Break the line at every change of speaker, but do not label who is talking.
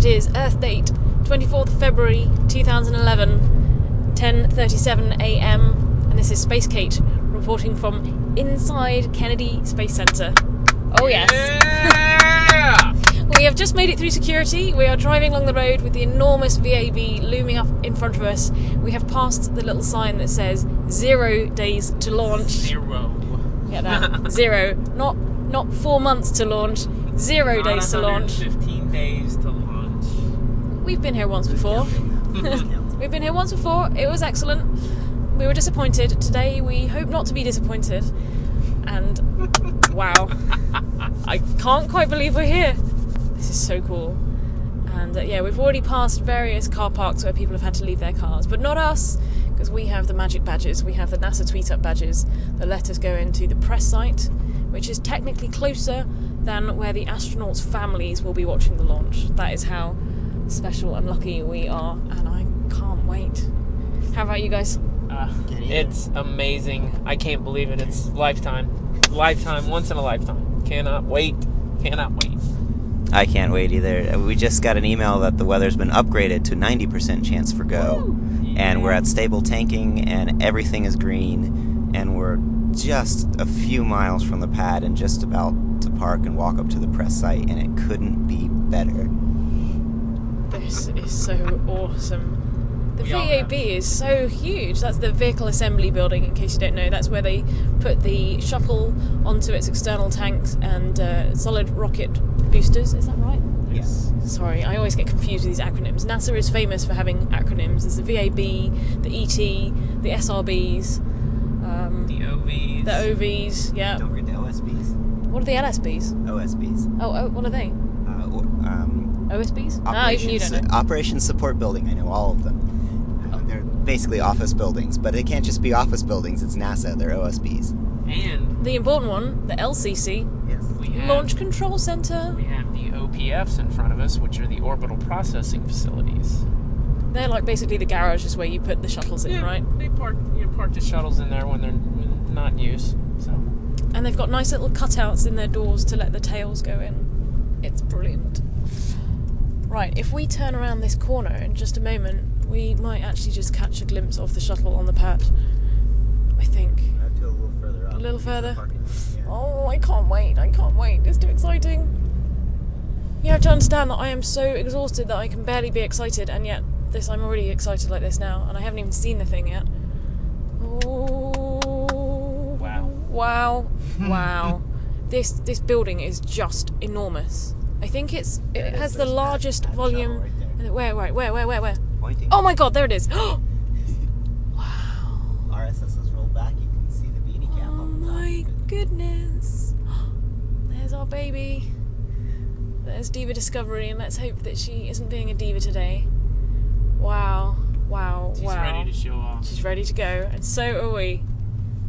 is Earth date 24th February 2011, 10:37 a.m. and this is Space Kate reporting from inside Kennedy Space Center. Oh yes.
Yeah!
We have just made it through security. We are driving along the road with the enormous VAB looming up in front of us. We have passed the little sign that says 0 days to launch.
0.
Get that? 0. Not 4 months to launch. 0 days to launch.
15 days to launch.
We've been here once before. We've been here once before. It was excellent. We were disappointed. Today we hope not to be disappointed. And wow. I can't quite believe we're here. This is so cool. And yeah, we've already passed various car parks where people have had to leave their cars, but not us, because we have the magic badges. We have the NASA Tweet Up badges that let us go into the press site, which is technically closer than where the astronauts' families will be watching the launch. That is how special and lucky we are, and I can't wait. How about you guys?
It's amazing. I can't believe it. It's lifetime. Lifetime, once in a lifetime. Cannot wait. Cannot wait.
I can't wait either. We just got an email that the weather's been upgraded to 90% chance for go. And we're at stable tanking, and everything is green, and we're just a few miles from the pad and just about to park and walk up to the press site, and it couldn't be better.
This is so awesome. The VAB is so huge. That's the Vehicle Assembly Building, in case you don't know. That's where they put the shuttle onto its external tanks and solid rocket boosters. Is that right?
Yes.
Sorry, I always get confused with these acronyms. NASA is famous for having acronyms. There's the VAB, the ET, the SRBs,
The OVs.
the OVs, yeah.
Don't forget the OSBs.
What are the LSBs?
OSBs.
Oh, what are they? OSBs? Even you don't know.
Operations Support Building. I know all of them. They're basically office buildings, but it can't just be office buildings. It's NASA. They're OSBs.
And
The important one, the LCC,
Yes.
we have,
Launch Control Center.
we have the OPFs in front of us, which are the orbital processing facilities.
They're like basically the garages where you put the shuttles in, right?
They park the shuttles in there when they're not in use. So
And they've got nice little cutouts in their doors to let the tails go in. It's brilliant. Right, if we turn around this corner in just a moment, we might actually just catch a glimpse of the shuttle on the pad. I think.
I have to go a little further up.
A little further?
Yeah.
Oh, I can't wait. It's too exciting. You have to understand that I am so exhausted that I can barely be excited, and yet I'm already excited like this now, and I haven't even seen the thing yet. Oh.
Wow.
Wow. This building is just enormous. I think it has the largest volume.
Right there.
Where?
Pointing.
Oh my god, there it is. Wow.
RSS is rolled back. You can see the beanie cap
Oh
on the top.
my goodness. There's our baby. There's Diva Discovery, and let's hope that she isn't being a diva today. Wow.
she's ready to show off.
She's ready to go, and so are we.